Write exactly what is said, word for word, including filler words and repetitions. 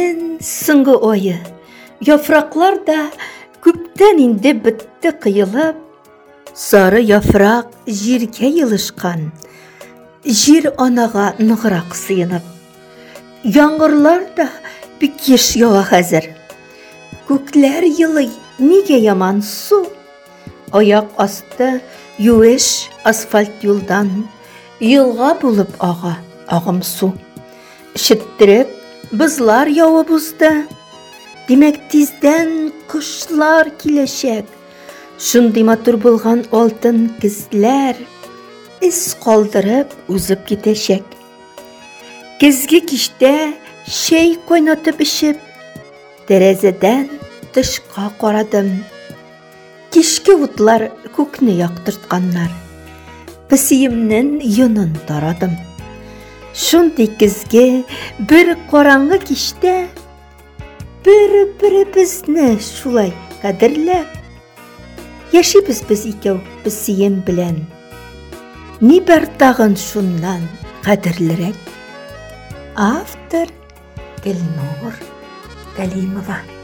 Ен соңғы ойы, яфраклар да күптән инде бітті қиылып, сары яфрак җиргә йылышкан, җир анаға ныграк сыйынып. Яңгырлар да бик еш ява хәзер. Күкләр йылый, нигә яман су? Аяк асты юеш асфальт юлдан, йылга булып ага агым су. Шеттереп бызлар явып узды. Димәк тиздән кышлар киләчәк. Шундый матур булган алтын кизләр ис калдырып узып китәчәк. Кезге кичтә чәй кайнатып эчеп, тәрәзәдән тышка карадым. Кичке утлар күкне яктыртканнар. Песиемнең йонын тарадым. Шундый кезге бер караңгы кичтә бер-беребезне шулай кадерләп яшибез без икәү песием белән. Ни бар тагын шуннан кадерлерәк? Автор Гөлнур Галимова.